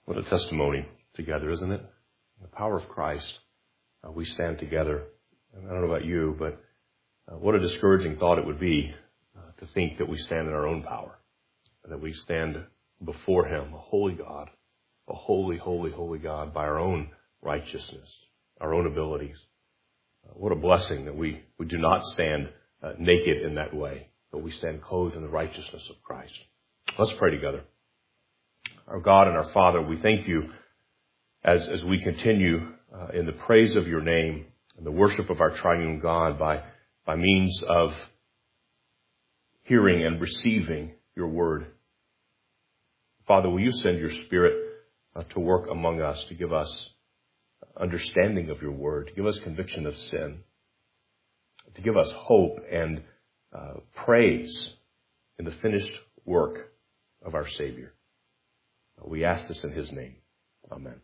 What a testimony together, isn't it? The power of Christ. We stand together. And I don't know about you, but what a discouraging thought it would be to think that we stand in our own power, that we stand before Him, a holy God, a holy, holy, holy God, by our own righteousness, our own abilities. What a blessing that we do not stand naked in that way, but we stand clothed in the righteousness of Christ. Let's pray together. Our God and our Father, we thank you as we continue in the praise of your name and the worship of our triune God by means of hearing and receiving your word. Father, will you send your Spirit to work among us, to give us understanding of your word, to give us conviction of sin, to give us hope and praise in the finished work of our Savior. We ask this in his name. Amen.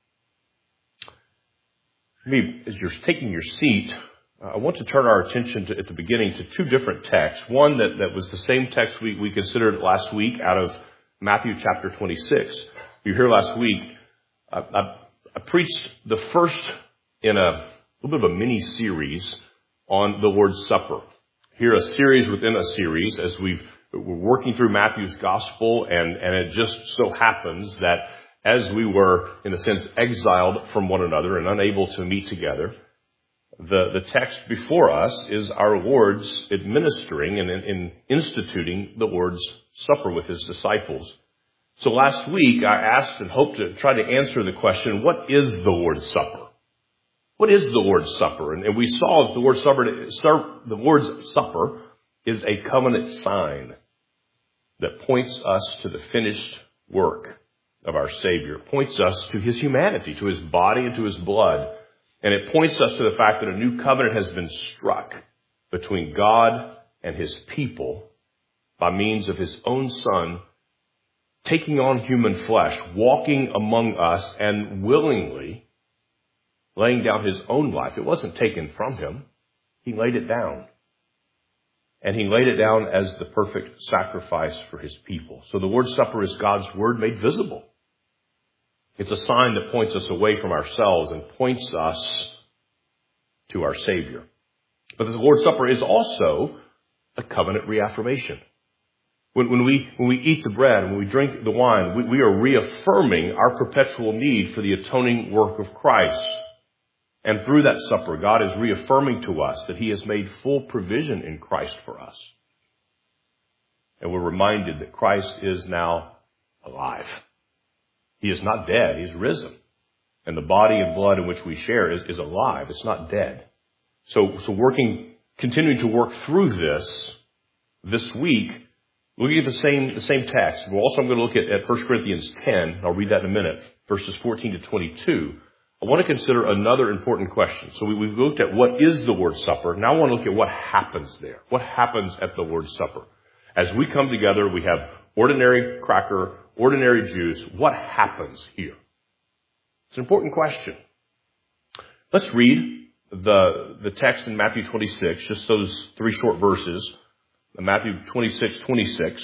Maybe as you're taking your seat, I want to turn our attention at the beginning to two different texts. One that was the same text we considered last week out of Matthew chapter 26. You were here last week. I preached the first in a little bit of a mini-series on the Lord's Supper. Here, a series within a series as we're working through Matthew's gospel, and it just so happens that as we were, in a sense, exiled from one another and unable to meet together, the text before us is our Lord's administering and instituting the Lord's Supper with his disciples. So last week, I asked and hoped to try to answer the question, what is the Lord's Supper? What is the Lord's Supper? And we saw that the Lord's Supper is a covenant sign that points us to the finished work of our Savior. It points us to his humanity, to his body and to his blood. And it points us to the fact that a new covenant has been struck between God and his people by means of his own Son taking on human flesh, walking among us and willingly laying down his own life. It wasn't taken from him. He laid it down. And he laid it down as the perfect sacrifice for his people. So the Lord's Supper is God's word made visible. It's a sign that points us away from ourselves and points us to our Savior. But the Lord's Supper is also a covenant reaffirmation. When we eat the bread, when we drink the wine, we are reaffirming our perpetual need for the atoning work of Christ. And through that supper, God is reaffirming to us that he has made full provision in Christ for us. And we're reminded that Christ is now alive. He is not dead. He's risen. And the body and blood in which we share is alive. It's not dead. So continuing to work through this week, looking at the same text. We're also going to look at 1 Corinthians 10. I'll read that in a minute. Verses 14 to 22. I want to consider another important question. So we've looked at what is the Lord's Supper. Now I want to look at what happens there. What happens at the Lord's Supper? As we come together, we have ordinary cracker, ordinary juice. What happens here? It's an important question. Let's read the text in Matthew 26, just those three short verses. Matthew 26:26.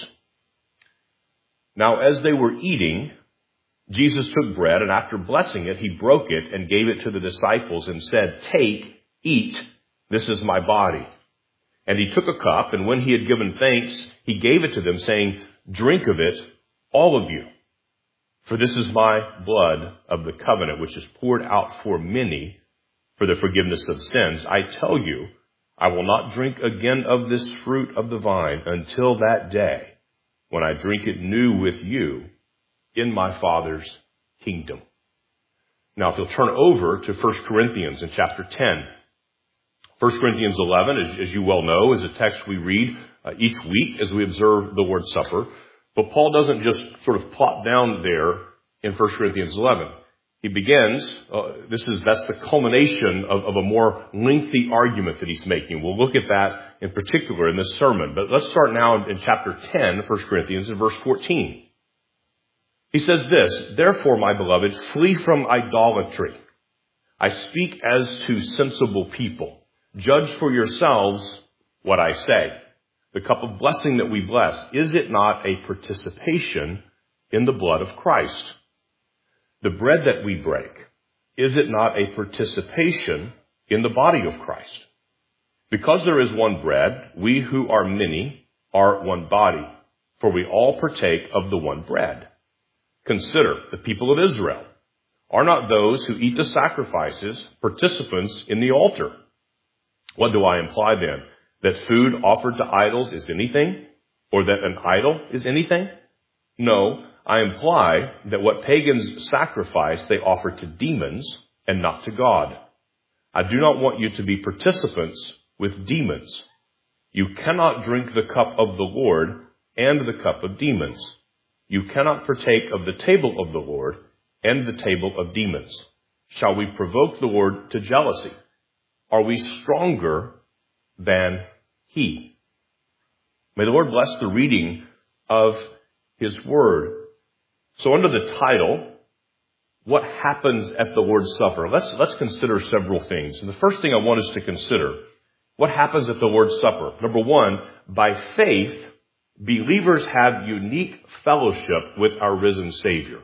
Now as they were eating, Jesus took bread, and after blessing it, he broke it and gave it to the disciples and said, "Take, eat, this is my body." And he took a cup, and when he had given thanks, he gave it to them, saying, "Drink of it, all of you. For this is my blood of the covenant, which is poured out for many for the forgiveness of sins. I tell you, I will not drink again of this fruit of the vine until that day when I drink it new with you in my Father's kingdom." Now, if you'll turn over to 1 Corinthians in chapter 10. 1 Corinthians 11, as you well know, is a text we read each week as we observe the Lord's Supper. But Paul doesn't just sort of plop down there in 1 Corinthians 11. He begins, that's the culmination of a more lengthy argument that he's making. We'll look at that in particular in this sermon. But let's start now in chapter 10, 1 Corinthians, in verse 14. He says this, "Therefore, my beloved, flee from idolatry. I speak as to sensible people. Judge for yourselves what I say. The cup of blessing that we bless, is it not a participation in the blood of Christ? The bread that we break, is it not a participation in the body of Christ? Because there is one bread, we who are many are one body, for we all partake of the one bread. Consider the people of Israel. Are not those who eat the sacrifices participants in the altar? What do I imply then? That food offered to idols is anything? Or that an idol is anything? No, I imply that what pagans sacrifice they offer to demons and not to God. I do not want you to be participants with demons. You cannot drink the cup of the Lord and the cup of demons. You cannot partake of the table of the Lord and the table of demons. Shall we provoke the Lord to jealousy? Are we stronger than He? May the Lord bless the reading of His Word. So under the title, what happens at the Lord's Supper? Let's consider several things. And the first thing I want us to consider, what happens at the Lord's Supper? Number one, by faith, believers have unique fellowship with our risen Savior.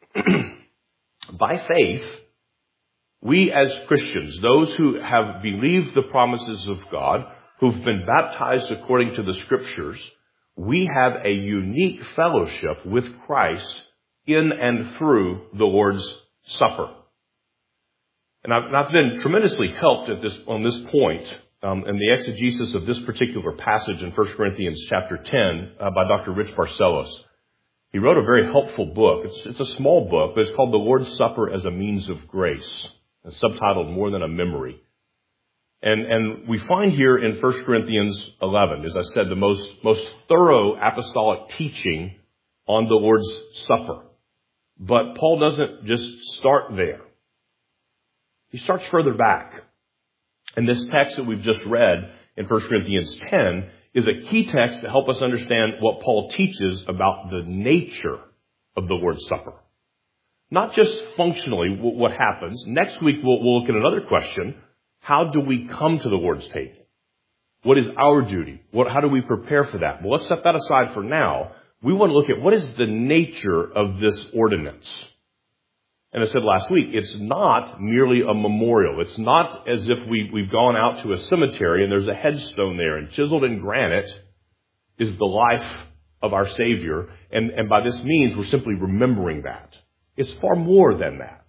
By faith, we as Christians, those who have believed the promises of God, who've been baptized according to the Scriptures, we have a unique fellowship with Christ in and through the Lord's Supper. And I've been tremendously helped on this point in the exegesis of this particular passage in 1 Corinthians chapter 10 by Dr. Rich Barcellos. He wrote a very helpful book. It's a small book, but it's called The Lord's Supper as a Means of Grace. It's subtitled More Than a Memory. And we find here in 1 Corinthians 11, as I said, the most thorough apostolic teaching on the Lord's Supper. But Paul doesn't just start there. He starts further back. And this text that we've just read in 1 Corinthians 10 is a key text to help us understand what Paul teaches about the nature of the Lord's Supper. Not just functionally what happens. Next week we'll look at another question. How do we come to the Lord's table? What is our duty? How do we prepare for that? Well, let's set that aside for now. We want to look at what is the nature of this ordinance. And I said last week, it's not merely a memorial. It's not as if we've gone out to a cemetery and there's a headstone there and chiseled in granite is the life of our Savior. And by this means, we're simply remembering that. It's far more than that.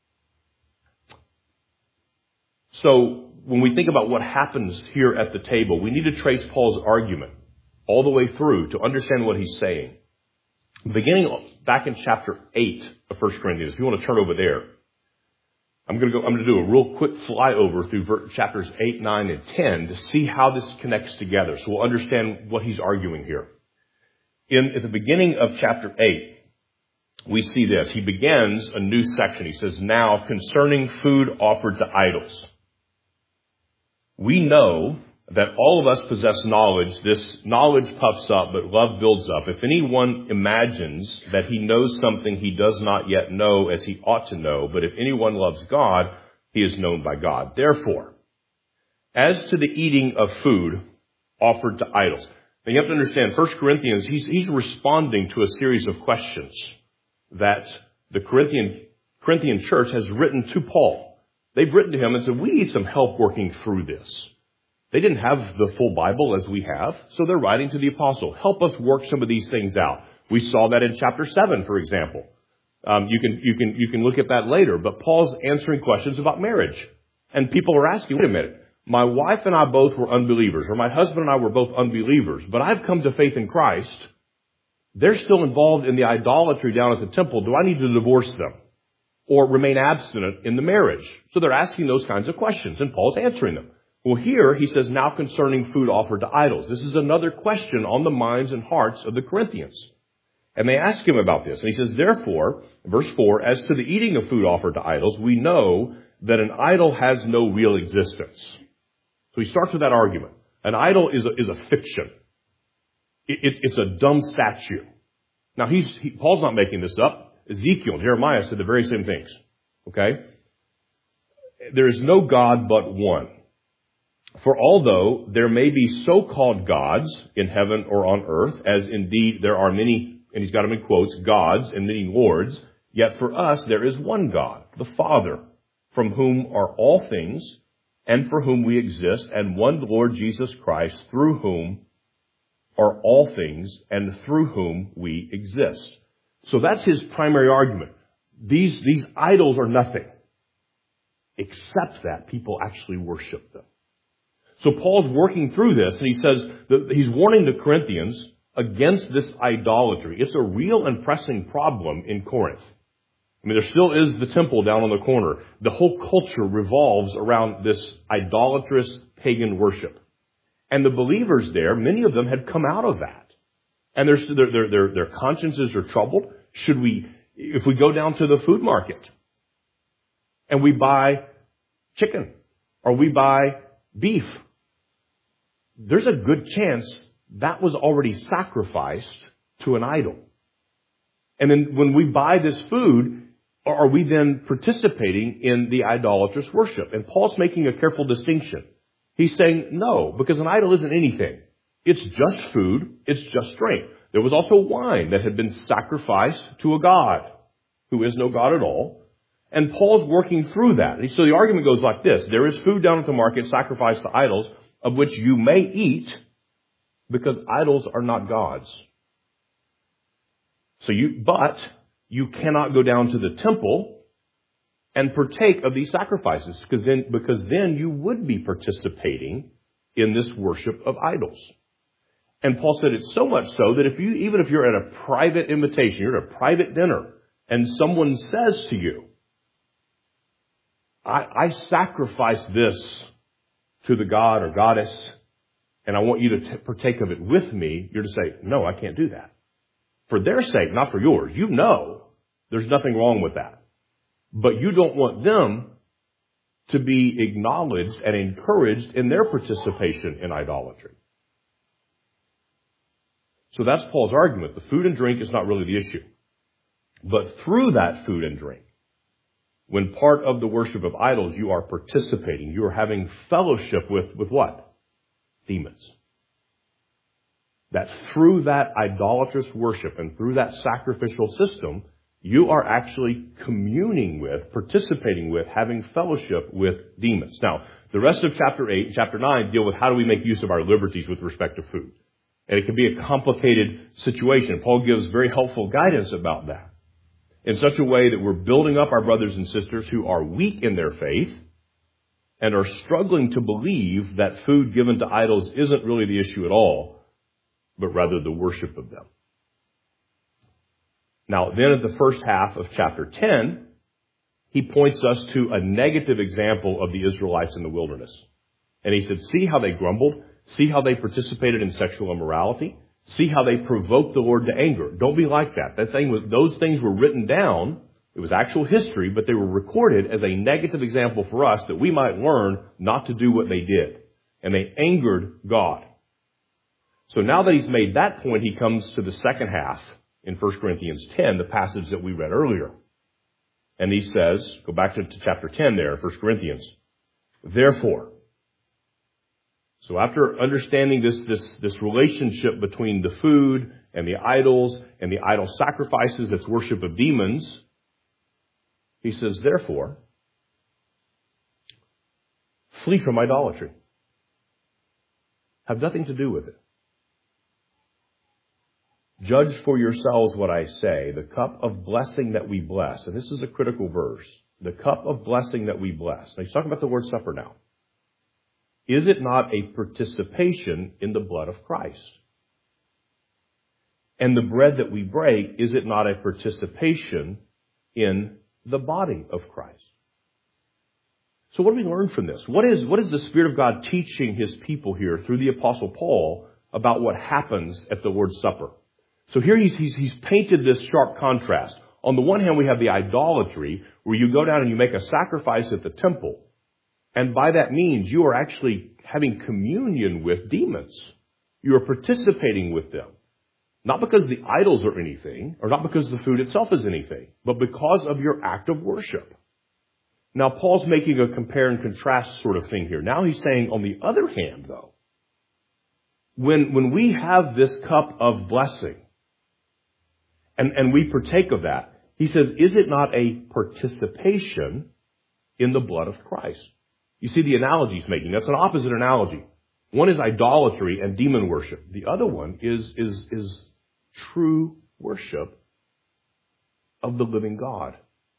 So when we think about what happens here at the table, we need to trace Paul's argument all the way through to understand what he's saying. Beginning back in chapter 8 of 1 Corinthians, if you want to turn over there, I'm going to do a real quick flyover through chapters 8, 9, and 10 to see how this connects together. So we'll understand what he's arguing here. At the beginning of chapter 8, we see this. He begins a new section. He says, now concerning food offered to idols. We know that all of us possess knowledge. This knowledge puffs up, but love builds up. If anyone imagines that he knows something he does not yet know as he ought to know, but if anyone loves God, he is known by God. Therefore, as to the eating of food offered to idols. Now you have to understand, 1 Corinthians, he's responding to a series of questions that the Corinthian church has written to Paul. They've written to him and said, we need some help working through this. They didn't have the full Bible as we have, so they're writing to the apostle. Help us work some of these things out. We saw that in chapter 7, for example. You can look at that later, but Paul's answering questions about marriage. And people are asking, wait a minute, my wife and I both were unbelievers, or my husband and I were both unbelievers, but I've come to faith in Christ. They're still involved in the idolatry down at the temple. Do I need to divorce them or remain abstinent in the marriage? So they're asking those kinds of questions, and Paul's answering them. Well, here he says, now concerning food offered to idols. This is another question on the minds and hearts of the Corinthians. And they ask him about this. And he says, therefore, verse 4, as to the eating of food offered to idols, we know that an idol has no real existence. So he starts with that argument. An idol is a fiction. It's a dumb statue. Now, Paul's not making this up. Ezekiel and Jeremiah said the very same things. Okay? There is no God but one. For although there may be so-called gods in heaven or on earth, as indeed there are many, and he's got them in quotes, gods and many lords, Yet for us there is one God, the Father, from whom are all things, and for whom we exist, and one Lord Jesus Christ, through whom are all things, and through whom we exist. So that's his primary argument. These idols are nothing, except that people actually worship them. So Paul's working through this, and he says that he's warning the Corinthians against this idolatry. It's a real and pressing problem in Corinth. I mean, there still is the temple down on the corner. The whole culture revolves around this idolatrous pagan worship. And the believers there, many of them had come out of that. And their consciences are troubled. If we go down to the food market and we buy chicken or we buy beef, there's a good chance that was already sacrificed to an idol. And then when we buy this food, are we then participating in the idolatrous worship? And Paul's making a careful distinction. He's saying no, because an idol isn't anything. It's just food. It's just drink. There was also wine that had been sacrificed to a god who is no god at all. And Paul's working through that. So the argument goes like this. There is food down at the market sacrificed to idols, of which you may eat, because idols are not gods. But you cannot go down to the temple and partake of these sacrifices, because then you would be participating in this worship of idols. And Paul said it's so much so that even if you're at a private invitation, you're at a private dinner, and someone says to you, I sacrifice this to the god or goddess, and I want you to partake of it with me, you're to say, no, I can't do that. For their sake, not for yours. You know there's nothing wrong with that. But you don't want them to be acknowledged and encouraged in their participation in idolatry. So that's Paul's argument. The food and drink is not really the issue. But through that food and drink, when part of the worship of idols, you are participating. You are having fellowship with what? Demons. That through that idolatrous worship and through that sacrificial system, you are actually communing with, participating with, having fellowship with demons. Now, the rest of chapter 8 and chapter 9 deal with how do we make use of our liberties with respect to food. And it can be a complicated situation. Paul gives very helpful guidance about that, in such a way that we're building up our brothers and sisters who are weak in their faith and are struggling to believe that food given to idols isn't really the issue at all, but rather the worship of them. Now, then at the first half of chapter 10, he points us to a negative example of the Israelites in the wilderness. And he said, see how they grumbled, see how they participated in sexual immorality, see how they provoked the Lord to anger. Don't be like that. Those things were written down. It was actual history, but they were recorded as a negative example for us that we might learn not to do what they did. And they angered God. So now that he's made that point, he comes to the second half in 1 Corinthians 10, the passage that we read earlier. And he says, go back to chapter 10 there, 1 Corinthians. Therefore, so after understanding this relationship between the food and the idols and the idol sacrifices, that's worship of demons, he says, therefore, flee from idolatry. Have nothing to do with it. Judge for yourselves what I say, the cup of blessing that we bless. And this is a critical verse. The cup of blessing that we bless. Now he's talking about the Lord's Supper now. Is it not a participation in the blood of Christ? And the bread that we break, is it not a participation in the body of Christ? So what do we learn from this? What is the Spirit of God teaching His people here through the Apostle Paul about what happens at the Lord's Supper? So here he's painted this sharp contrast. On the one hand, we have the idolatry, where you go down and you make a sacrifice at the temple. And by that means, you are actually having communion with demons. You are participating with them. Not because the idols are anything, or not because the food itself is anything, but because of your act of worship. Now, Paul's making a compare and contrast sort of thing here. Now he's saying, on the other hand, though, when we have this cup of blessing, and we partake of that, He says, is it not a participation in the blood of Christ? You see the analogy he's making. That's an opposite analogy. One is idolatry and demon worship. The other one is true worship of the living God.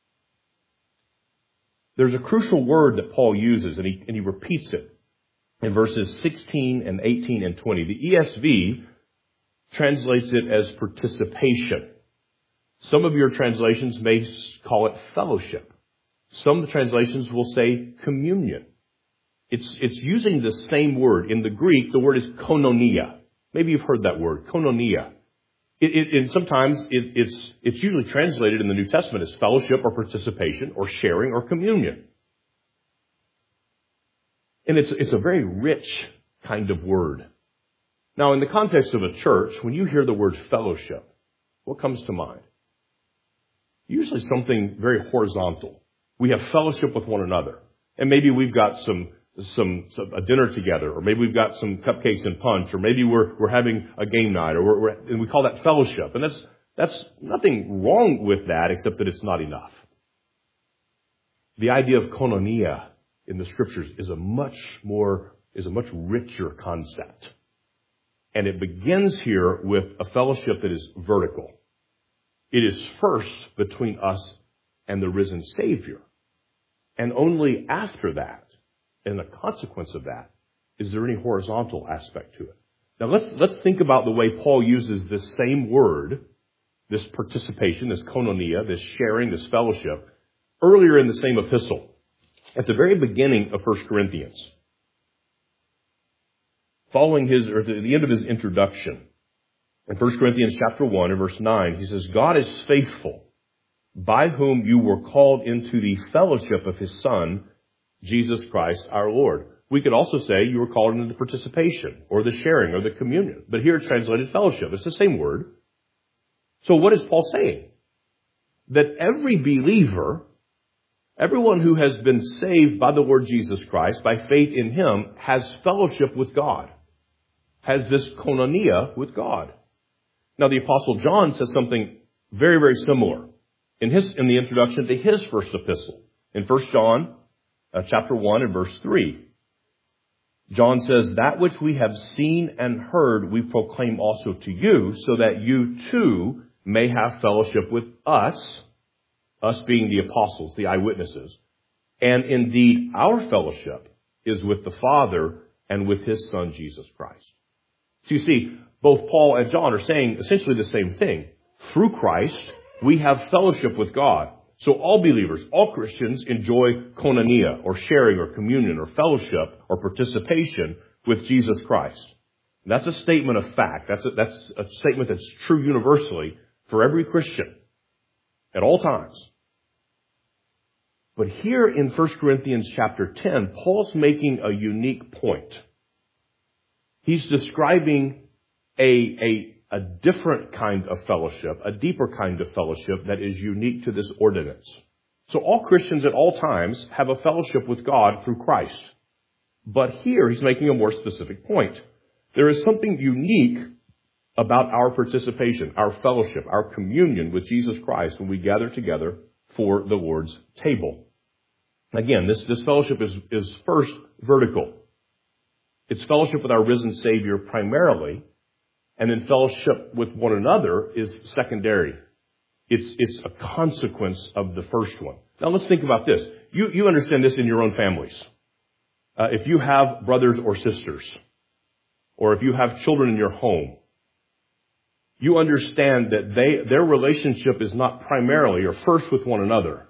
There's a crucial word that Paul uses, and he repeats it in verses 16 and 18 and 20. The ESV translates it as participation. Some of your translations may call it fellowship. Some translations will say communion. It's using the same word. In the Greek, the word is koinonia. Maybe you've heard that word, koinonia. And sometimes it's usually translated in the New Testament as fellowship or participation or sharing or communion. And it's a very rich kind of word. Now, in the context of a church, when you hear the word fellowship, what comes to mind? Usually something very horizontal. We have fellowship with one another. And maybe we've got a dinner together, or maybe we've got some cupcakes and punch, or maybe we're having a game night, and we call that fellowship. And that's nothing wrong with that, except that it's not enough. The idea of koinonia in the scriptures is a much richer concept. And it begins here with a fellowship that is vertical. It is first between us and the risen Savior. And only after that, and the consequence of that, is there any horizontal aspect to it. Now let's think about the way Paul uses this same word, this participation, this koinonia, this sharing, this fellowship, earlier in the same epistle, at the very beginning of 1 Corinthians. Following at the end of his introduction, in 1 Corinthians chapter 1 and verse 9, he says, God is faithful, by whom you were called into the fellowship of his Son, Jesus Christ our Lord. We could also say you were called into the participation, or the sharing, or the communion. But here it's translated fellowship. It's the same word. So what is Paul saying? That every believer, everyone who has been saved by the Lord Jesus Christ, by faith in him, has fellowship with God, has this koinonia with God. Now the Apostle John says something very, very similar in the introduction to his first epistle. In 1 John chapter 1 and verse 3, John says, that which we have seen and heard we proclaim also to you, so that you too may have fellowship with us being the apostles, the eyewitnesses. And indeed, our fellowship is with the Father and with his Son, Jesus Christ. So you see, both Paul and John are saying essentially the same thing. Through Christ, we have fellowship with God. So all believers, all Christians enjoy koinonia, or sharing, or communion, or fellowship, or participation with Jesus Christ. And that's a statement of fact. That's a statement that's true universally for every Christian at all times. But here in 1 Corinthians chapter 10, Paul's making a unique point. He's describing a different kind of fellowship, a deeper kind of fellowship that is unique to this ordinance. So all Christians at all times have a fellowship with God through Christ. But here he's making a more specific point. There is something unique about our participation, our fellowship, our communion with Jesus Christ when we gather together for the Lord's table. Again, this fellowship is first vertical. It's fellowship with our risen Savior primarily, and then fellowship with one another is secondary. It's a consequence of the first one. Now let's think about this. You understand this in your own families. If you have brothers or sisters, or if you have children in your home, you understand that their relationship is not primarily or first with one another.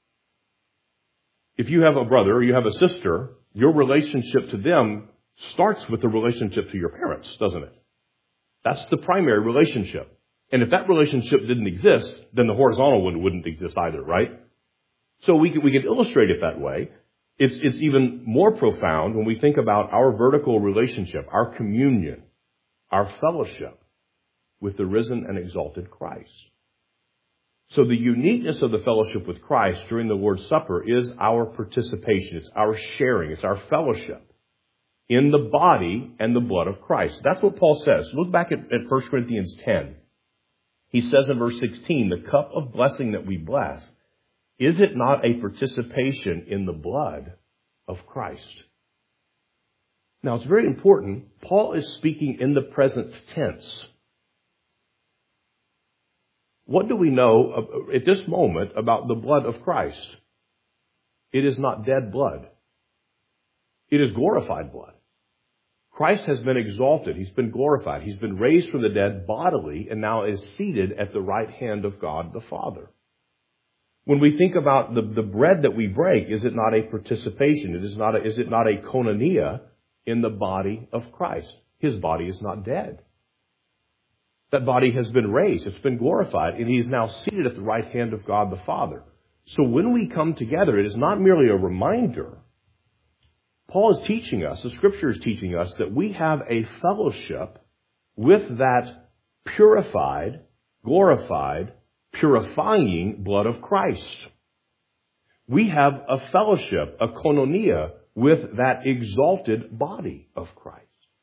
If you have a brother or you have a sister, your relationship to them starts with the relationship to your parents, doesn't it? That's the primary relationship. And if that relationship didn't exist, then the horizontal one wouldn't exist either, right? So we can illustrate it that way. It's even more profound when we think about our vertical relationship, our communion, our fellowship with the risen and exalted Christ. So the uniqueness of the fellowship with Christ during the Lord's Supper is our participation. It's our sharing. It's our fellowship in the body and the blood of Christ. That's what Paul says. Look back at 1 Corinthians 10. He says in verse 16, the cup of blessing that we bless, is it not a participation in the blood of Christ? Now, it's very important. Paul is speaking in the present tense. What do we know at this moment about the blood of Christ? It is not dead blood. It is glorified blood. Christ has been exalted. He's been glorified. He's been raised from the dead bodily and now is seated at the right hand of God the Father. When we think about the bread that we break, is it not a participation? Is it not a koinonia in the body of Christ? His body is not dead. That body has been raised. It's been glorified. And he is now seated at the right hand of God the Father. So when we come together, it is not merely a reminder. Paul is teaching us, the Scripture is teaching us, that we have a fellowship with that purified, glorified, purifying blood of Christ. We have a fellowship, a koinonia, with that exalted body of Christ.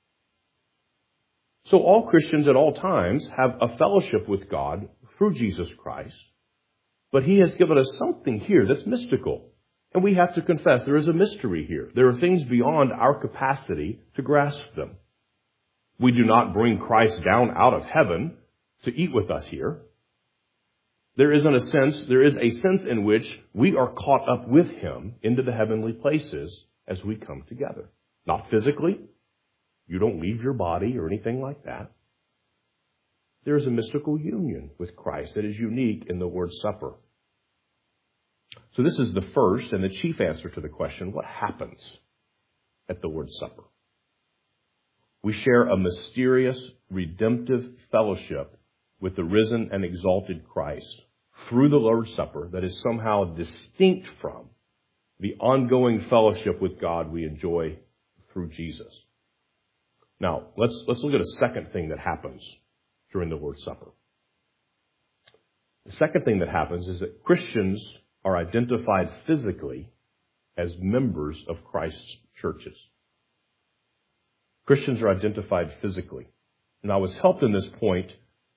So all Christians at all times have a fellowship with God through Jesus Christ, but he has given us something here that's mystical. And we have to confess there is a mystery here. There are things beyond our capacity to grasp them. We do not bring Christ down out of heaven to eat with us here. There is a sense in which we are caught up with him into the heavenly places as we come together. Not physically. You don't leave your body or anything like that. There is a mystical union with Christ that is unique in the Lord's Supper. So this is the first and the chief answer to the question, what happens at the Lord's Supper? We share a mysterious, redemptive fellowship with the risen and exalted Christ through the Lord's Supper that is somehow distinct from the ongoing fellowship with God we enjoy through Jesus. Now, let's look at a second thing that happens during the Lord's Supper. The second thing that happens is that Christians are identified physically as members of Christ's churches. Christians are identified physically. And I was helped in this point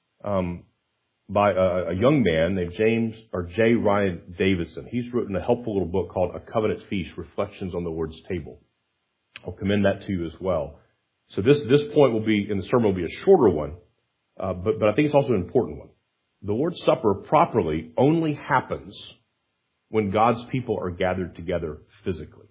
by a young man named J. Ryan Davidson. He's written a helpful little book called A Covenant Feast, Reflections on the Lord's Table. I'll commend that to you as well. So this point will be, in the sermon, will be a shorter one, but I think it's also an important one. The Lord's Supper properly only happens when God's people are gathered together physically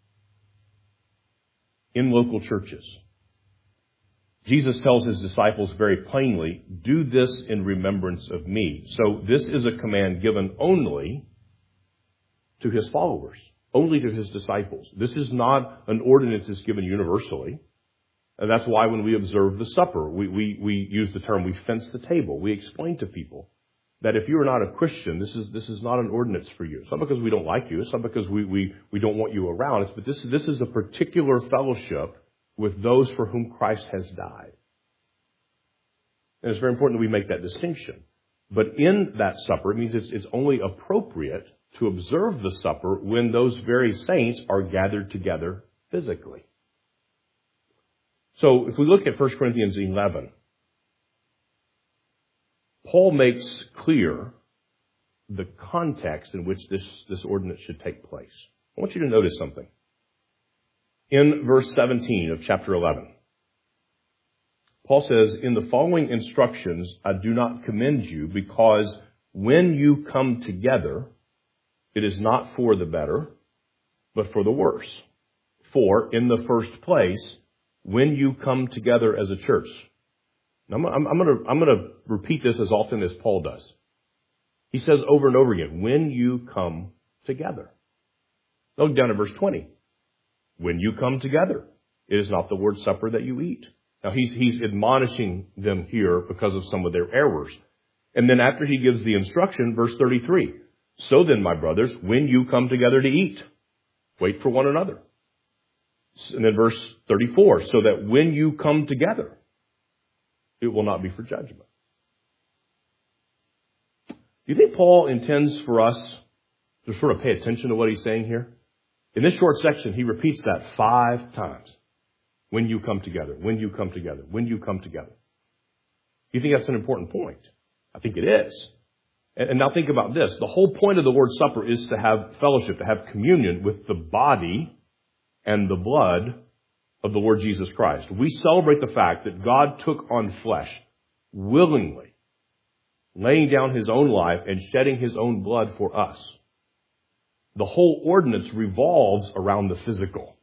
in local churches. Jesus tells his disciples very plainly, do this in remembrance of me. So this is a command given only to his followers, only to his disciples. This is not an ordinance that's given universally. And that's why when we observe the supper, we use the term, we fence the table. We explain to people that if you are not a Christian, this is not an ordinance for you. It's not because we don't like you. It's not because we don't want you around. But this is a particular fellowship with those for whom Christ has died. And it's very important that we make that distinction. But in that supper, it means it's only appropriate to observe the supper when those very saints are gathered together physically. So if we look at 1 Corinthians 11, Paul makes clear the context in which this ordinance should take place. I want you to notice something. In verse 17 of chapter 11, Paul says, in the following instructions, I do not commend you because when you come together, it is not for the better, but for the worse. For, in the first place, when you come together as a church. Now, I'm going to repeat this as often as Paul does. He says over and over again, when you come together. Look down at verse 20. When you come together, it is not the Lord's Supper that you eat. Now, he's admonishing them here because of some of their errors. And then after he gives the instruction, verse 33, so then, my brothers, when you come together to eat, wait for one another. And then verse 34, so that when you come together, it will not be for judgment. Do you think Paul intends for us to sort of pay attention to what he's saying here? In this short section, he repeats that 5 times. When you come together, when you come together, when you come together. Do you think that's an important point? I think it is. And now think about this. The whole point of the Lord's Supper is to have fellowship, to have communion with the body and the blood of the Lord Jesus Christ. We celebrate the fact that God took on flesh willingly, laying down his own life and shedding his own blood for us. The whole ordinance revolves around the physical.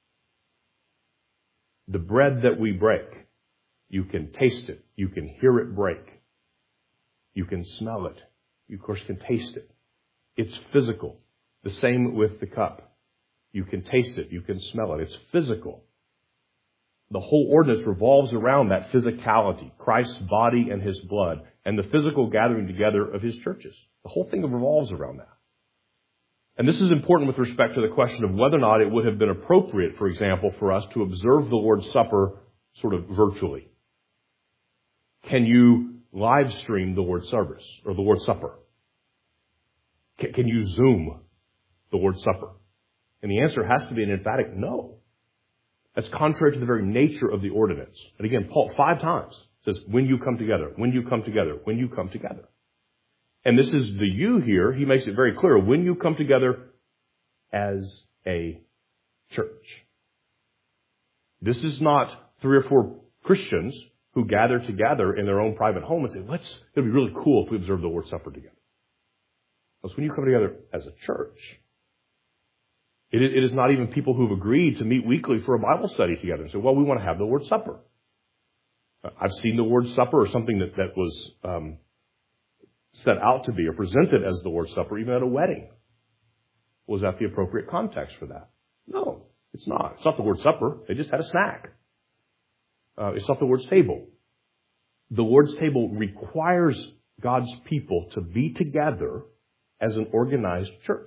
The bread that we break, you can taste it. You can hear it break. You can smell it. You, of course, can taste it. It's physical. The same with the cup. You can taste it. You can smell it. It's physical. The whole ordinance revolves around that physicality, Christ's body and his blood, and the physical gathering together of his churches. The whole thing revolves around that. And this is important with respect to the question of whether or not it would have been appropriate, for example, for us to observe the Lord's Supper sort of virtually. Can you live stream the Lord's service or the Lord's Supper? Can you Zoom the Lord's Supper? And the answer has to be an emphatic no. That's contrary to the very nature of the ordinance. And again, Paul 5 times says, when you come together, when you come together, when you come together. And this is the you here. He makes it very clear. When you come together as a church. This is not 3 or 4 Christians who gather together in their own private home and say, it'll be really cool if we observe the Lord's Supper together. That's when you come together as a church. It is not even people who've agreed to meet weekly for a Bible study together and say, well, we want to have the Lord's Supper. I've seen the Lord's Supper or something that was set out to be or presented as the Lord's Supper even at a wedding. Was that the appropriate context for that? No, it's not. It's not the Lord's Supper. They just had a snack. It's not the Lord's table. The Lord's table requires God's people to be together as an organized church.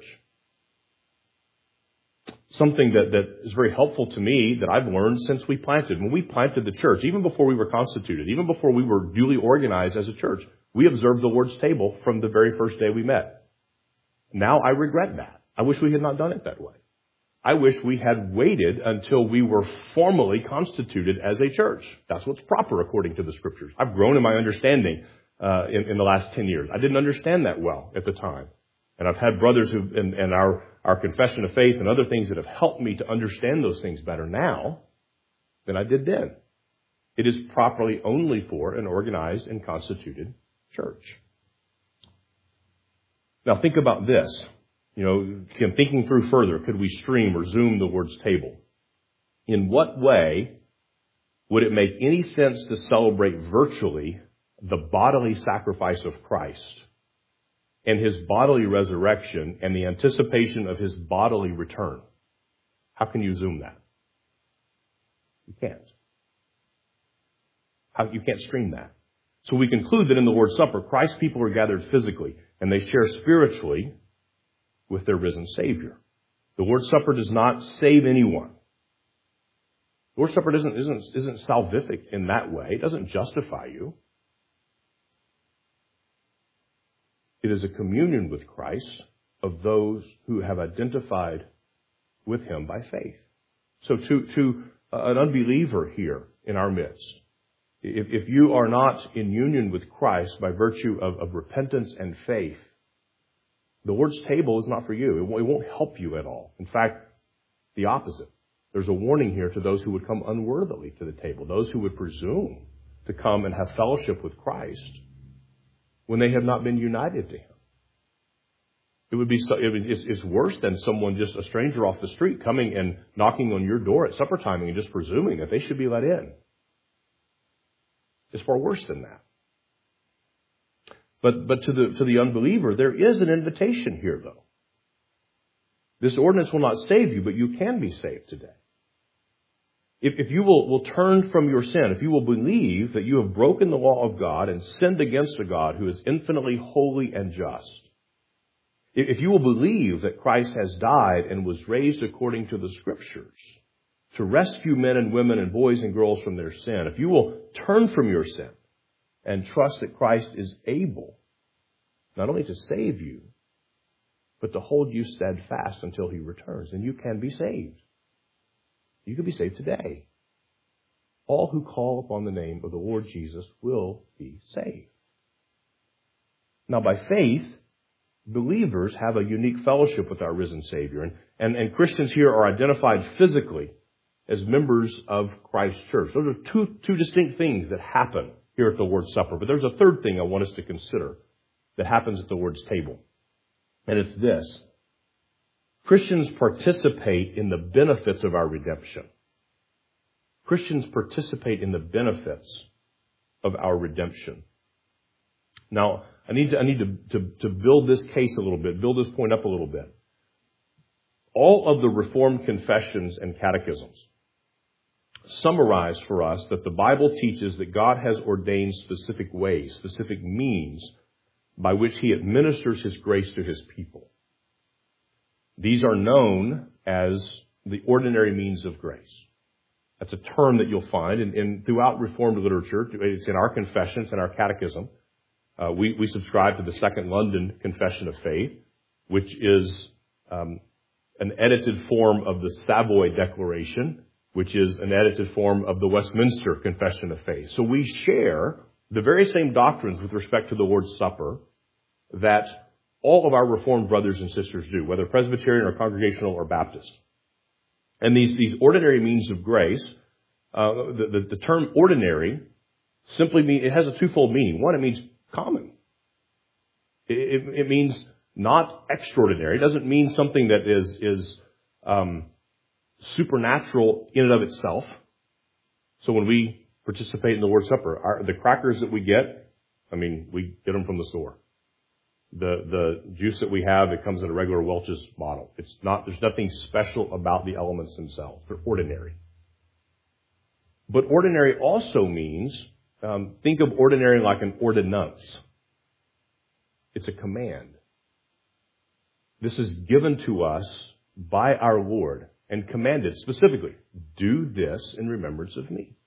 Something that is very helpful to me that I've learned since we planted. When we planted the church, even before we were constituted, even before we were duly organized as a church, we observed the Lord's table from the very first day we met. Now I regret that. I wish we had not done it that way. I wish we had waited until we were formally constituted as a church. That's what's proper according to the Scriptures. I've grown in my understanding in the last 10 years. I didn't understand that well at the time. And I've had brothers and our confession of faith and other things that have helped me to understand those things better now than I did then. It is properly only for an organized and constituted church. Now think about this. Again, thinking through further, could we stream or Zoom the Lord's table? In what way would it make any sense to celebrate virtually the bodily sacrifice of Christ and his bodily resurrection and the anticipation of his bodily return? How can you Zoom that? You can't. You can't stream that. So we conclude that in the Lord's Supper, Christ's people are gathered physically and they share spiritually with their risen Savior. The Lord's Supper does not save anyone. The Lord's Supper isn't salvific in that way. It doesn't justify you. It is a communion with Christ of those who have identified with him by faith. So to an unbeliever here in our midst, if you are not in union with Christ by virtue of repentance and faith, the Lord's table is not for you. It won't help you at all. In fact, the opposite. There's a warning here to those who would come unworthily to the table, those who would presume to come and have fellowship with Christ when they have not been united to him. It's worse than someone, just a stranger off the street, coming and knocking on your door at supper time and just presuming that they should be let in. It's far worse than that. But to the unbeliever, there is an invitation here, though. This ordinance will not save you, but you can be saved today. If you will turn from your sin, if you will believe that you have broken the law of God and sinned against a God who is infinitely holy and just, if you will believe that Christ has died and was raised according to the Scriptures to rescue men and women and boys and girls from their sin, if you will turn from your sin and trust that Christ is able not only to save you, but to hold you steadfast until he returns, then you can be saved. You can be saved today. All who call upon the name of the Lord Jesus will be saved. Now, by faith, believers have a unique fellowship with our risen Savior. And Christians here are identified physically as members of Christ's church. Those are two distinct things that happen here at the Lord's Supper. But there's a third thing I want us to consider that happens at the Lord's table. And it's this. Christians participate in the benefits of our redemption. Christians participate in the benefits of our redemption. Now, I need to build this case a little bit, build this point up a little bit. All of the Reformed confessions and catechisms summarize for us that the Bible teaches that God has ordained specific ways, specific means by which He administers His grace to His people. These are known as the ordinary means of grace. That's a term that you'll find in throughout Reformed literature. It's in our confessions and our catechism. We subscribe to the Second London Confession of Faith, which is an edited form of the Savoy Declaration, which is an edited form of the Westminster Confession of Faith. So we share the very same doctrines with respect to the Lord's Supper that all of our Reformed brothers and sisters do, whether Presbyterian or Congregational or Baptist. And these ordinary means of grace, the term ordinary simply means, it has a twofold meaning. One, it means common. It means not extraordinary. It doesn't mean something that is supernatural in and of itself. So when we participate in the Lord's Supper, the crackers that we get, we get them from the store. The juice that we have, it comes in a regular Welch's bottle. There's nothing special about the elements themselves. They're ordinary. But ordinary also means, think of ordinary like an ordinance. It's a command. This is given to us by our Lord and commanded specifically, do this in remembrance of me.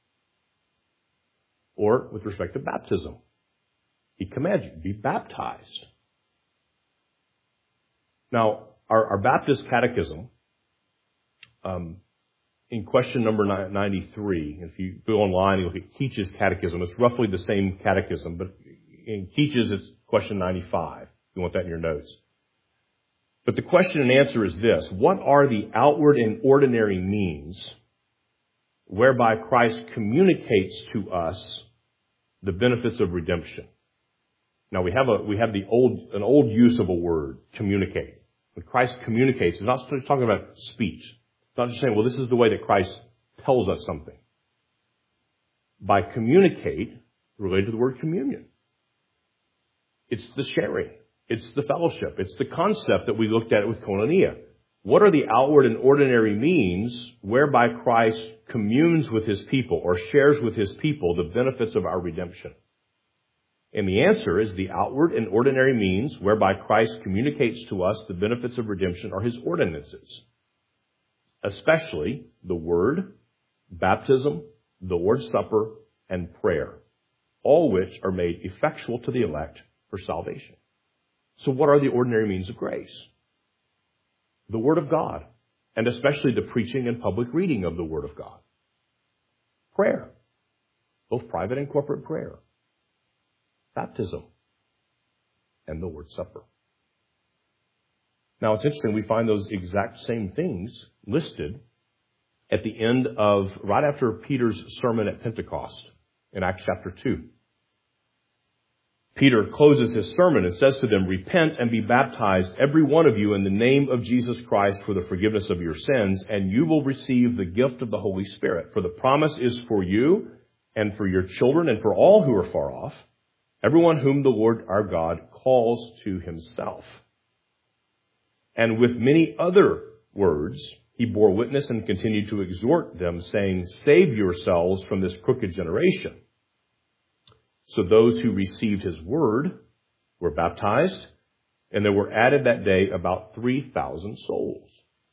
Or with respect to baptism, He commands you, be baptized. Now, our Baptist catechism, in question number 93, if you go online and look at Keach's catechism, it's roughly the same catechism, but in Keach's it's question 95. You want that in your notes. But the question and answer is this: what are the outward and ordinary means whereby Christ communicates to us the benefits of redemption? Now we have an old use of a word, communicate. When Christ communicates, it's not talking about speech. It's not just saying, well, this is the way that Christ tells us something. By communicate, related to the word communion. It's the sharing. It's the fellowship. It's the concept that we looked at with koinonia. What are the outward and ordinary means whereby Christ communes with His people or shares with His people the benefits of our redemption? And the answer is the outward and ordinary means whereby Christ communicates to us the benefits of redemption are His ordinances, especially the Word, baptism, the Lord's Supper, and prayer, all which are made effectual to the elect for salvation. So what are the ordinary means of grace? The Word of God, and especially the preaching and public reading of the Word of God. Prayer, both private and corporate prayer. Baptism, and the Lord's Supper. Now it's interesting, we find those exact same things listed at the end of, right after Peter's sermon at Pentecost in Acts chapter 2. Peter closes his sermon and says to them, repent and be baptized, every one of you, in the name of Jesus Christ for the forgiveness of your sins, and you will receive the gift of the Holy Spirit. For the promise is for you and for your children and for all who are far off, everyone whom the Lord our God calls to Himself. And with many other words, He bore witness and continued to exhort them, saying, save yourselves from this crooked generation. So those who received His word were baptized, and there were added that day about 3,000 souls.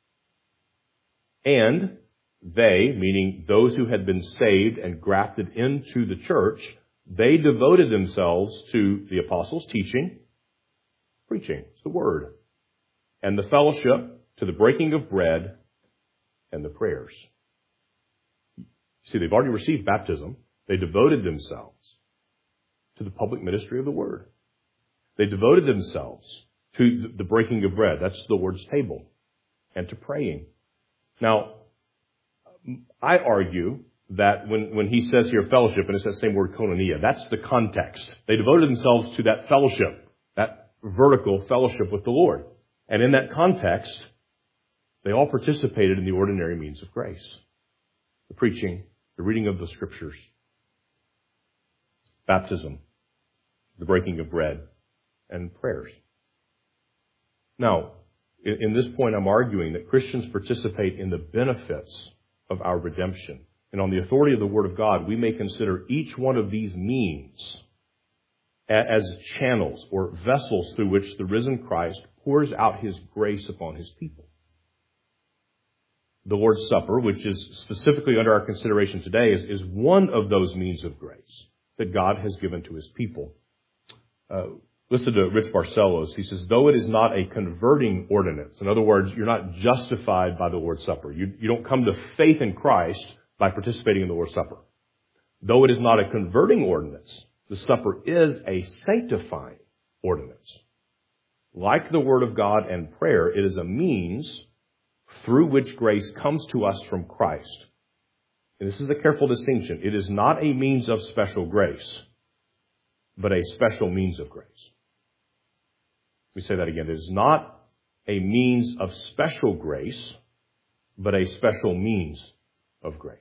And they, meaning those who had been saved and grafted into the church, they devoted themselves to the apostles' teaching, preaching, it's the word, and the fellowship, to the breaking of bread, and the prayers. See, they've already received baptism. They devoted themselves to the public ministry of the word. They devoted themselves to the breaking of bread. That's the Lord's table. And to praying. Now, I argue that when he says here fellowship, and it's that same word koinonia, that's the context. They devoted themselves to that fellowship, that vertical fellowship with the Lord. And in that context, they all participated in the ordinary means of grace. The preaching, the reading of the scriptures, baptism, the breaking of bread, and prayers. Now, in this point, I'm arguing that Christians participate in the benefits of our redemption. And on the authority of the Word of God, we may consider each one of these means as channels or vessels through which the risen Christ pours out His grace upon His people. The Lord's Supper, which is specifically under our consideration today, is one of those means of grace that God has given to His people. Listen to Rich Barcellos. He says, though it is not a converting ordinance, in other words, you're not justified by the Lord's Supper. You don't come to faith in Christ by participating in the Lord's Supper. Though it is not a converting ordinance, the supper is a sanctifying ordinance. Like the Word of God and prayer, it is a means through which grace comes to us from Christ. And this is a careful distinction. It is not a means of special grace, but a special means of grace. Let me say that again. It is not a means of special grace, but a special means of grace.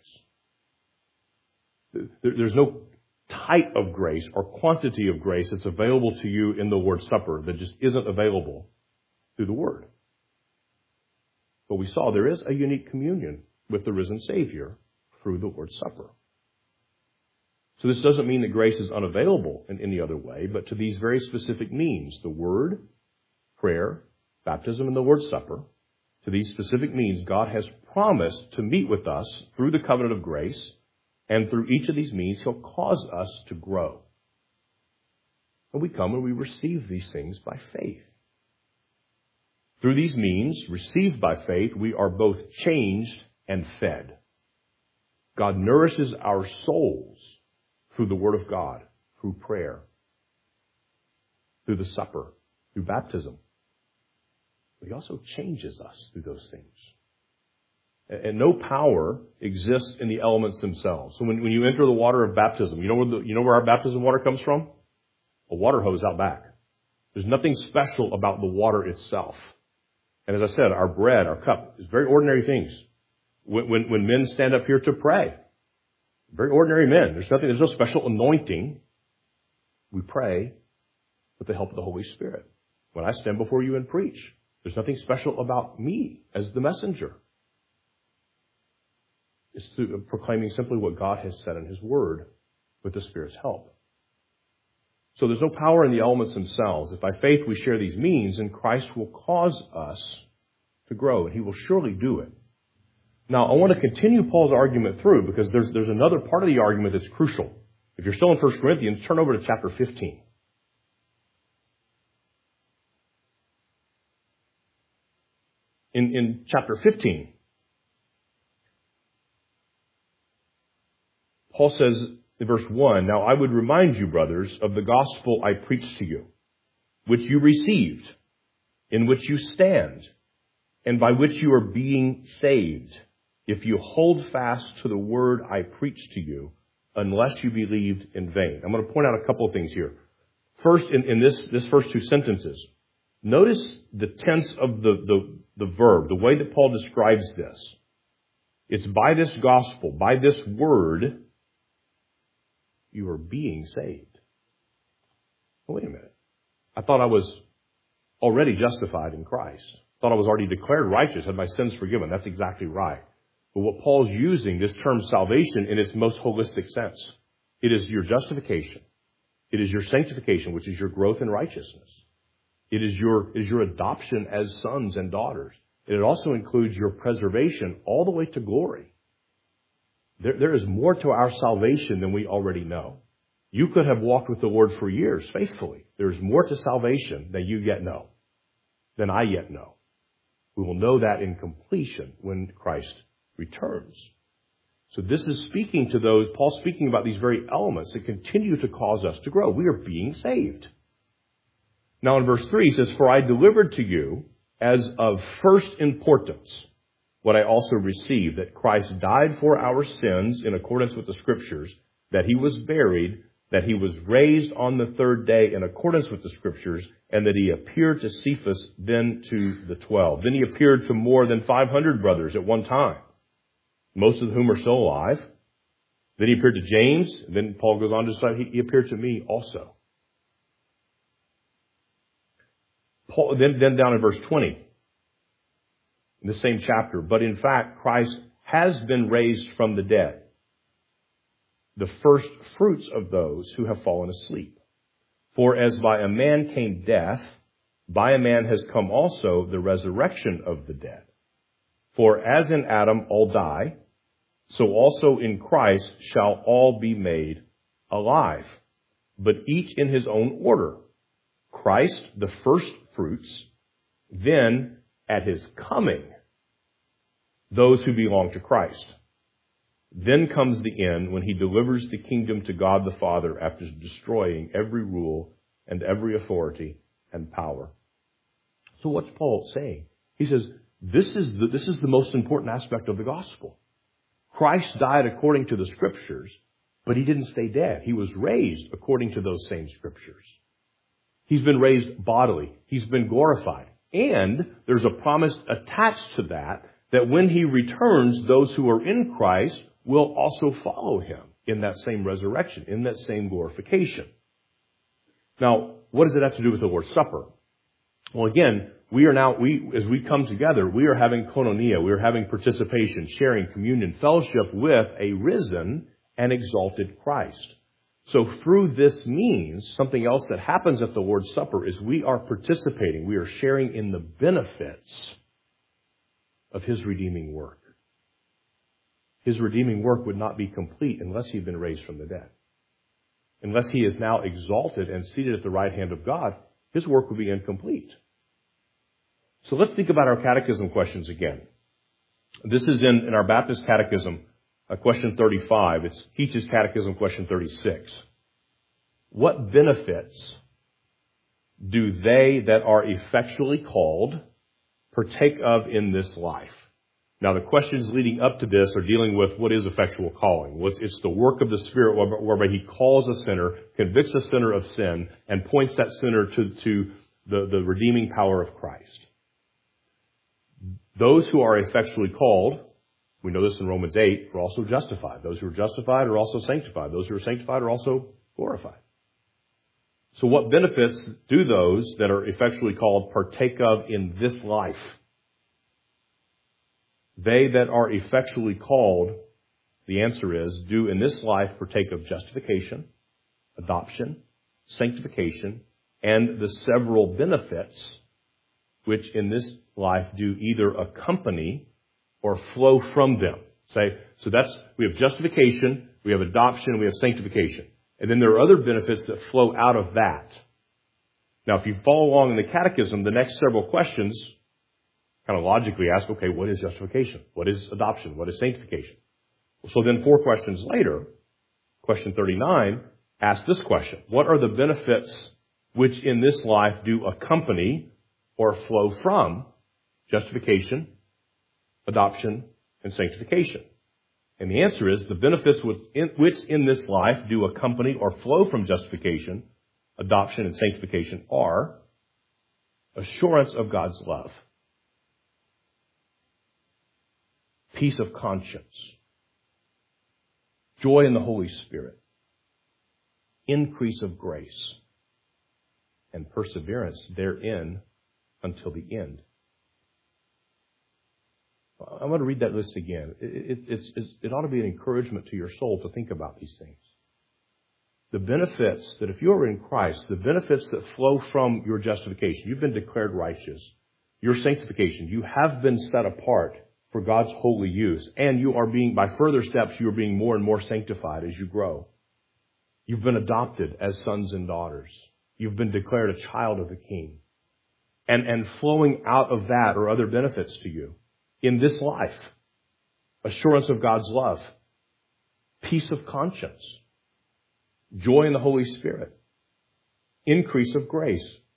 There's no type of grace or quantity of grace that's available to you in the Lord's Supper that just isn't available through the Word. But we saw there is a unique communion with the risen Savior through the Lord's Supper. So this doesn't mean that grace is unavailable in any other way, but to these very specific means, the Word, prayer, baptism, and the Lord's Supper, to these specific means, God has promised to meet with us through the covenant of grace, and through each of these means, He'll cause us to grow. And we come and we receive these things by faith. Through these means, received by faith, we are both changed and fed. God nourishes our souls through the Word of God, through prayer, through the supper, through baptism. But He also changes us through those things. And no power exists in the elements themselves. So when you enter the water of baptism, you know where our baptism water comes from? A water hose out back. There's nothing special about the water itself. And as I said, our bread, our cup, is very ordinary things. When men stand up here to pray, very ordinary men. There's no special anointing. We pray with the help of the Holy Spirit. When I stand before you and preach, there's nothing special about me as the messenger. It's through proclaiming simply what God has said in His Word with the Spirit's help. So there's no power in the elements themselves. If by faith we share these means, then Christ will cause us to grow, and He will surely do it. Now, I want to continue Paul's argument through because there's another part of the argument that's crucial. If you're still in 1 Corinthians, turn over to chapter 15. In chapter 15, Paul says in verse 1, now I would remind you, brothers, of the gospel I preached to you, which you received, in which you stand, and by which you are being saved, if you hold fast to the word I preached to you, unless you believed in vain. I'm going to point out a couple of things here. First, in this first two sentences, notice the tense of the verb, the way that Paul describes this. It's by this gospel, by this word, you are being saved. Well, wait a minute. I thought I was already justified in Christ. I thought I was already declared righteous, had my sins forgiven. That's exactly right. But what Paul's using, this term salvation, in its most holistic sense. It is your justification. It is your sanctification, which is your growth in righteousness. It is your adoption as sons and daughters. It also includes your preservation all the way to glory. There is more to our salvation than we already know. You could have walked with the Lord for years faithfully. There is more to salvation than you yet know, than I yet know. We will know that in completion when Christ returns. So this is speaking to those, Paul's speaking about these very elements that continue to cause us to grow. We are being saved. Now in verse 3 he says, "For I delivered to you as of first importance what I also received, that Christ died for our sins in accordance with the Scriptures, that he was buried, that he was raised on the third day in accordance with the Scriptures, and that he appeared to Cephas, then to the 12. Then he appeared to more than 500 brothers at one time, most of whom are still alive. Then he appeared to James." And then Paul goes on to say, he appeared to me also. Paul, then down in verse 20, in the same chapter, "But in fact, Christ has been raised from the dead, the first fruits of those who have fallen asleep. For as by a man came death, by a man has come also the resurrection of the dead. For as in Adam all die, so also in Christ shall all be made alive, but each in his own order. Christ the first fruits, then at his coming, those who belong to Christ. Then comes the end, when he delivers the kingdom to God the Father after destroying every rule and every authority and power." So what's Paul saying? He says, this is the most important aspect of the gospel. Christ died according to the Scriptures, but he didn't stay dead. He was raised according to those same Scriptures. He's been raised bodily. He's been glorified. And there's a promise attached to that when he returns, those who are in Christ will also follow him in that same resurrection, in that same glorification. Now, what does it have to do with the Lord's Supper? Well, again, as we come together, we are having koinonia, we are having participation, sharing, communion, fellowship with a risen and exalted Christ. So through this means, something else that happens at the Lord's Supper is we are participating, we are sharing in the benefits of his redeeming work. His redeeming work would not be complete unless he had been raised from the dead. Unless he is now exalted and seated at the right hand of God, his work would be incomplete. So let's think about our catechism questions again. This is in our Baptist Catechism, question 35. It's Keach's Catechism, question 36. "What benefits do they that are effectually called partake of in this life?" Now, the questions leading up to this are dealing with what is effectual calling. It's the work of the Spirit whereby he calls a sinner, convicts a sinner of sin, and points that sinner to the redeeming power of Christ. Those who are effectually called, we know this in Romans 8, are also justified. Those who are justified are also sanctified. Those who are sanctified are also glorified. So what benefits do those that are effectually called partake of in this life? They that are effectually called, the answer is, do in this life partake of justification, adoption, sanctification, and the several benefits which in this life do either accompany or flow from them. We have justification, we have adoption, we have sanctification. And then there are other benefits that flow out of that. Now, if you follow along in the catechism, the next several questions kind of logically ask, okay, what is justification? What is adoption? What is sanctification? So then 4 questions later, question 39, asks this question. What are the benefits which in this life do accompany or flow from justification, adoption, and sanctification? And the answer is the benefits which in this life do accompany or flow from justification, adoption, and sanctification are assurance of God's love, peace of conscience, joy in the Holy Spirit, increase of grace, and perseverance therein until the end. I'm going to read that list again. It ought to be an encouragement to your soul to think about these things. The benefits that if you are in Christ, the benefits that flow from your justification, you've been declared righteous, your sanctification, you have been set apart for God's holy use, and you are being, by further steps, you are being more and more sanctified as you grow. You've been adopted as sons and daughters. You've been declared a child of the King. And flowing out of that are other benefits to you in this life. Assurance of God's love, peace of conscience, joy in the Holy Spirit, increase of grace,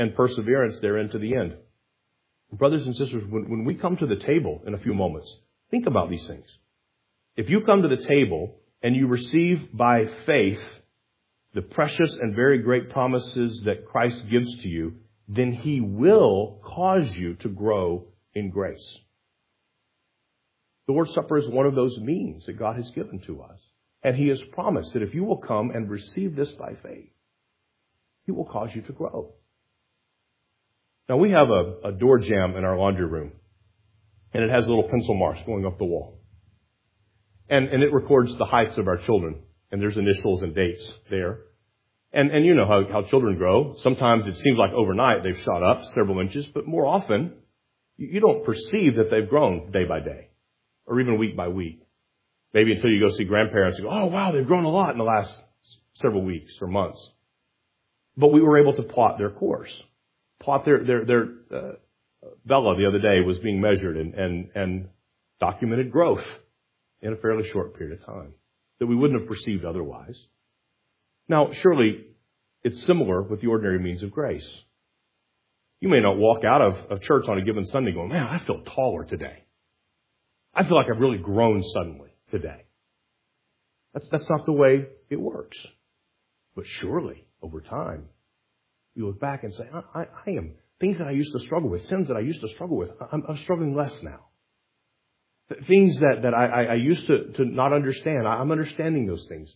and perseverance therein to the end. Brothers and sisters, when we come to the table in a few moments, think about these things. If you come to the table and you receive by faith the precious and very great promises that Christ gives to you, then He will cause you to grow in grace. The Lord's Supper is one of those means that God has given to us. And He has promised that if you will come and receive this by faith, He will cause you to grow. Now, we have a door jamb in our laundry room, and it has little pencil marks going up the wall. And it records the heights of our children, and there's initials and dates there. And you know how children grow. Sometimes it seems like overnight they've shot up several inches, but more often you don't perceive that they've grown day by day or even week by week. Maybe until you go see grandparents and go, oh, wow, they've grown a lot in the last several weeks or months. But we were able to plot their course. Plot their Bella the other day was being measured and documented growth in a fairly short period of time that we wouldn't have perceived otherwise. Now, surely it's similar with the ordinary means of grace. You may not walk out of church on a given Sunday going, man, I feel taller today. I feel like I've really grown suddenly today. That's not the way it works. But surely, over time, you look back and say, I am things that I used to struggle with, sins that I used to struggle with, I'm struggling less now. Things that I used to not understand, I'm understanding those things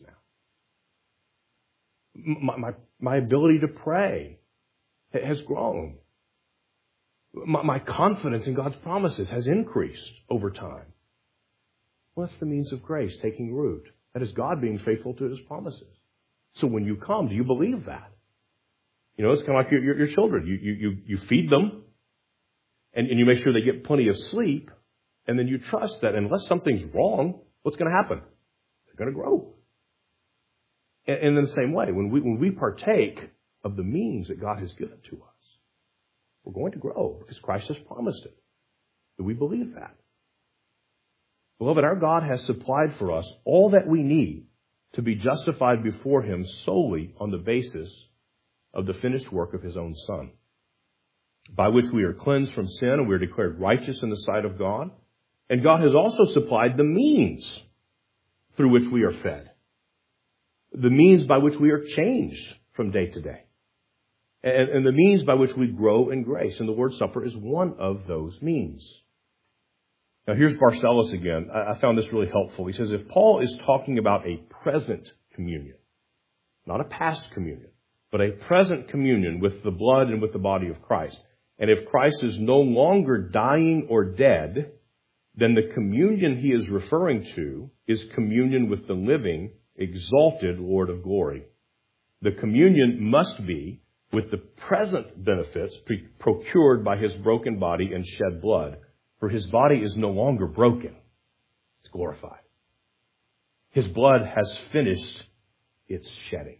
now. My ability to pray has grown. My confidence in God's promises has increased over time. Well, that's the means of grace taking root. That is God being faithful to His promises. So when you come, do you believe that? You know, it's kind of like your children. You feed them, and you make sure they get plenty of sleep, and then you trust that unless something's wrong, what's going to happen? They're going to grow. And in the same way, when we partake of the means that God has given to us, we're going to grow because Christ has promised it. Do we believe that? Beloved, our God has supplied for us all that we need to be justified before Him solely on the basis of the finished work of His own Son, by which we are cleansed from sin and we are declared righteous in the sight of God. And God has also supplied the means through which we are fed, the means by which we are changed from day to day, and the means by which we grow in grace. And the Lord's Supper is one of those means. Now, here's Barcellus again. I found this really helpful. He says, if Paul is talking about a present communion, not a past communion, but a present communion with the blood and with the body of Christ, and if Christ is no longer dying or dead, then the communion he is referring to is communion with the living, exalted Lord of glory. The communion must be with the present benefits procured by His broken body and shed blood. For His body is no longer broken. It's glorified. His blood has finished its shedding.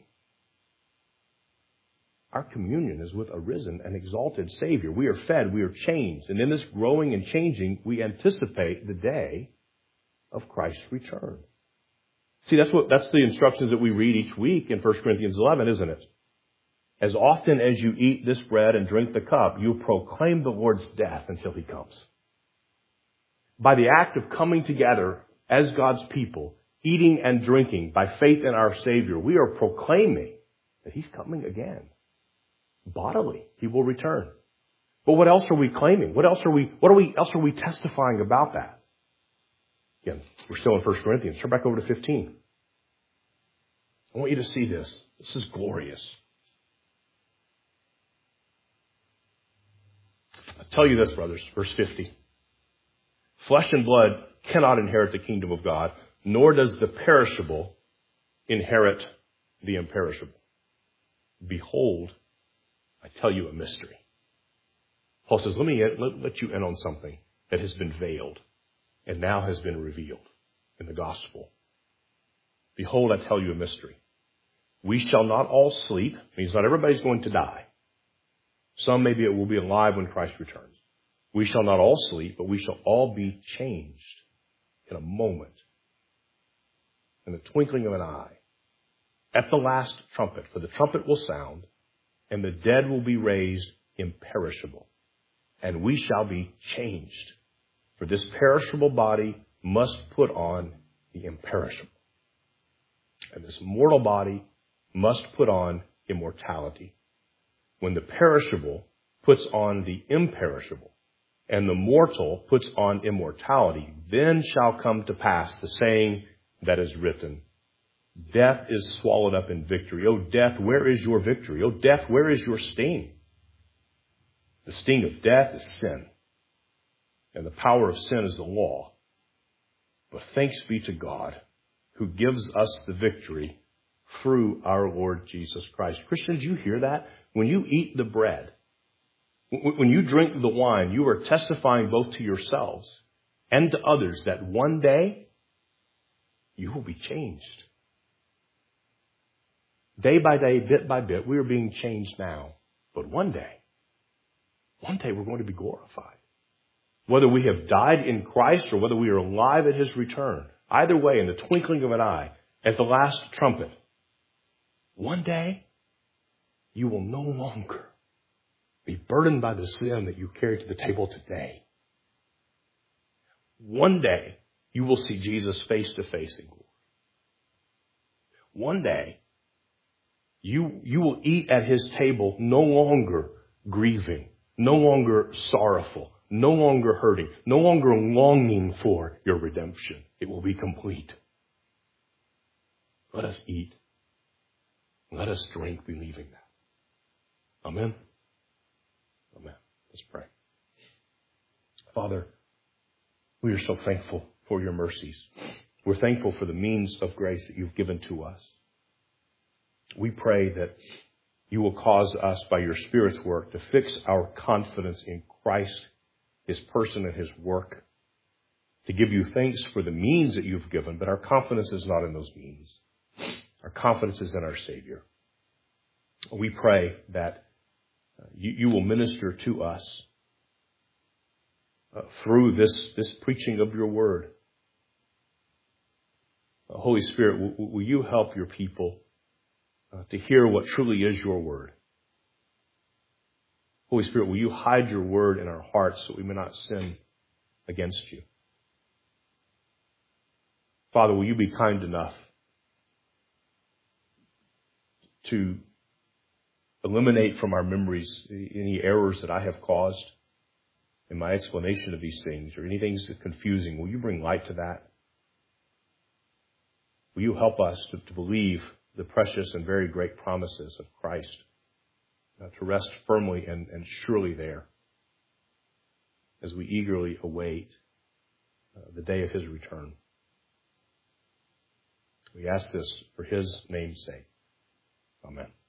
Our communion is with a risen and exalted Savior. We are fed, we are changed. And in this growing and changing, we anticipate the day of Christ's return. See, that's the instructions that we read each week in 1 Corinthians 11, isn't it? As often as you eat this bread and drink the cup, you proclaim the Lord's death until He comes. By the act of coming together as God's people, eating and drinking by faith in our Savior, we are proclaiming that He's coming again. Bodily, He will return. But what else are we claiming? What else are we testifying about that? Again, we're still in 1 Corinthians. Turn back over to 15. I want you to see this. This is glorious. I tell you this, brothers, verse 50. Flesh and blood cannot inherit the kingdom of God, nor does the perishable inherit the imperishable. Behold, I tell you a mystery. Paul says, let you in on something that has been veiled and now has been revealed in the gospel. Behold, I tell you a mystery. We shall not all sleep. Means not everybody's going to die. Some maybe will be alive when Christ returns. We shall not all sleep, but we shall all be changed in a moment, in the twinkling of an eye, at the last trumpet. For the trumpet will sound, and the dead will be raised imperishable, and we shall be changed. For this perishable body must put on the imperishable, and this mortal body must put on immortality. When the perishable puts on the imperishable, and the mortal puts on immortality, then shall come to pass the saying that is written, death is swallowed up in victory. O death, where is your victory? O death, where is your sting? The sting of death is sin, and the power of sin is the law. But thanks be to God, who gives us the victory through our Lord Jesus Christ. Christians, you hear that? When you eat the bread, when you drink the wine, you are testifying both to yourselves and to others that one day you will be changed. Day by day, bit by bit, we are being changed now. But one day we're going to be glorified. Whether we have died in Christ or whether we are alive at His return, either way, in the twinkling of an eye, at the last trumpet, one day you will no longer be burdened by the sin that you carry to the table today. One day you will see Jesus face to face in glory. One day you will eat at His table no longer grieving, no longer sorrowful, no longer hurting, no longer longing for your redemption. It will be complete. Let us eat. Let us drink believing that. Amen. Amen. Let's pray. Father, we are so thankful for your mercies. We're thankful for the means of grace that you've given to us. We pray that you will cause us, by your Spirit's work, to fix our confidence in Christ, His person and His work, to give you thanks for the means that you've given, but our confidence is not in those means. Our confidence is in our Savior. We pray that you will minister to us through this preaching of your word. Holy Spirit, will you help your people to hear what truly is your word? Holy Spirit, will you hide your word in our hearts so we may not sin against you? Father, will you be kind enough to eliminate from our memories any errors that I have caused in my explanation of these things, or anything that's confusing? Will you bring light to that? Will you help us to believe the precious and very great promises of Christ, to rest firmly and surely there as we eagerly await the day of His return? We ask this for His name's sake. Amen.